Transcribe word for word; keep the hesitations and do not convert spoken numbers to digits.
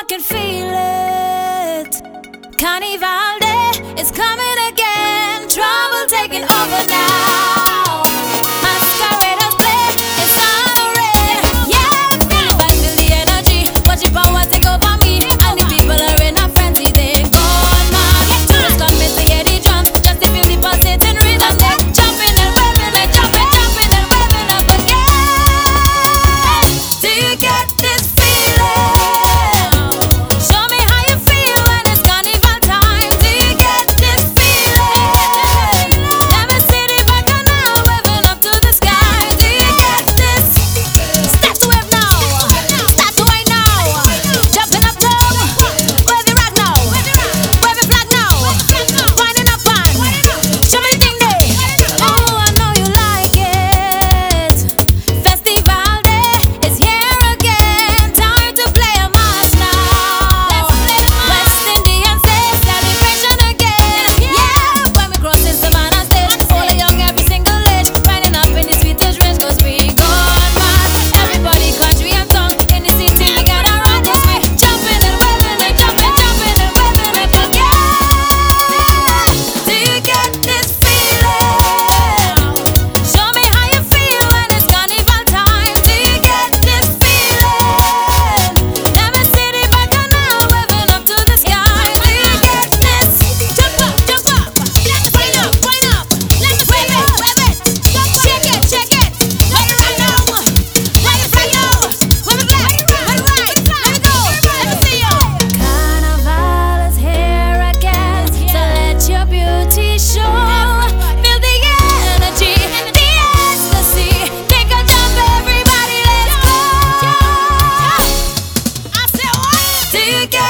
I can feel it. Carnival Day is coming again. Trouble taking over now. Masqueraders play, it's on the rain. Yeah, feel the vibe, feel the energy. Watch the power take over me. And the people are in a frenzy, they gone mad. Just come in to hear the drums, just to feel the pulsating rhythm. They jumping and revving and jumping, jumping and revving up again. Do you get this feeling? Show me how you feel when it's carnival time. Do you get this feeling? Let me see the bacchanal waving up to the sky. Do you get this? Start to wave now. Start to wave now. Jumping up down. Wave your rag now. Wave your flag now. Winding up on. Show me the thing day. Oh, I know you like it. Festival Day is here again. Time to play a mass now. West Indian say celebration again. Yeah, when we cross in Savannah stage, all the young, every single age, riding up in the sweetest range, 'cause we gone mad. Everybody, country and tongue, in the city we gotta run this way. Jumping and waving and jumping, jumping and waving up again. Do you get this feeling? Show me how you feel when it's carnival time. Do you get this feeling? Let me see the bacchanal waving up to the sky. Do you get this? Jump up, jump up, let's wind up, wind up, let's wave it, wave it, shake it, shake it, wave it right now, wave it right now, wave it left, wave it right, let me go, let me see you. Carnival is here again, so let your beauty show. Feel the energy, the ecstasy. Take a jump, everybody, let's go. I said what? Do you get